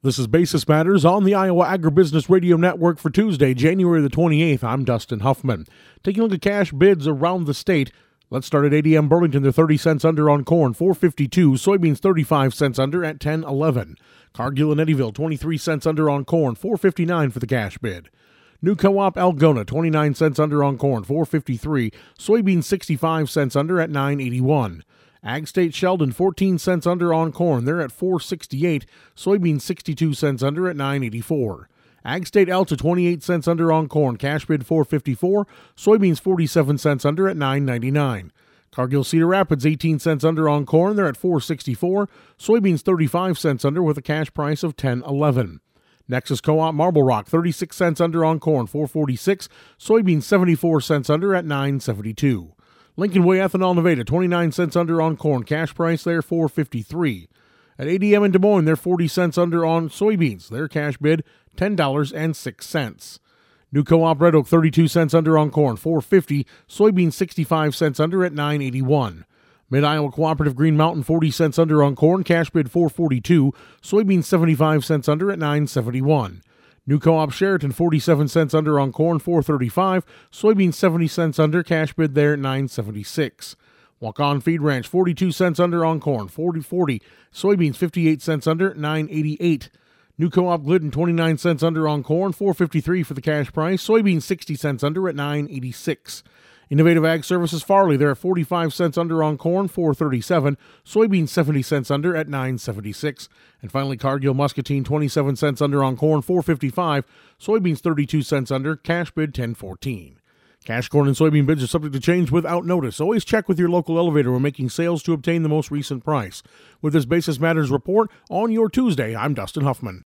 This is Basis Matters on the Iowa Agribusiness Radio Network for Tuesday, January the 28th. I'm Dustin Huffman. Taking a look at cash bids around the state. Let's start at ADM Burlington. They're 30 cents under on corn, $4.52. Soybeans 35 cents under at $10.11. Cargill and Eddyville 23 cents under on corn, $4.59 for the cash bid. New Co-op Algona 29 cents under on corn, $4.53. Soybeans 65 cents under at $9.81. Ag State Sheldon 14 cents under on corn. They're at $4.68. Soybeans 62 cents under at $9.84. Ag State Alta 28 cents under on corn. Cash bid $4.54. Soybeans 47 cents under at $9.99. Cargill Cedar Rapids 18 cents under on corn. They're at $4.64. Soybeans 35 cents under with a cash price of $10.11. Nexus Co-op Marble Rock 36 cents under on corn, $4.46. Soybeans 74 cents under at $9.72. Lincoln Way Ethanol Nevada 29 cents under on corn. Cash price there $4.53. At ADM in Des Moines, they're 40 cents under on soybeans. Their cash bid $10.06. New Co-op Red Oak 32 cents under on corn, $4.50. Soybeans 65 cents under at $9.81. Mid-Iowa Cooperative Green Mountain 40 cents under on corn. Cash bid $4.42. Soybeans 75 cents under at $9.71. New Co-op Sheraton 47 cents under on corn, $4.35. Soybeans 70 cents under. Cash bid there at $9.76. Walk-On Feed Ranch 42 cents under on corn, $4.40. Soybeans 58 cents under, $9.88. New Co-op Glidden 29 cents under on corn, $4.53 for the cash price. Soybeans 60 cents under at $9.86. Innovative Ag Services Farley, they're at 45 cents under on corn, $4.37. Soybeans 70 cents under at $9.76. And finally, Cargill Muscatine 27 cents under on corn, $4.55. Soybeans 32 cents under, cash bid $10.14. Cash corn and soybean bids are subject to change without notice. Always check with your local elevator when making sales to obtain the most recent price. With this Basis Matters report on your Tuesday, I'm Dustin Huffman.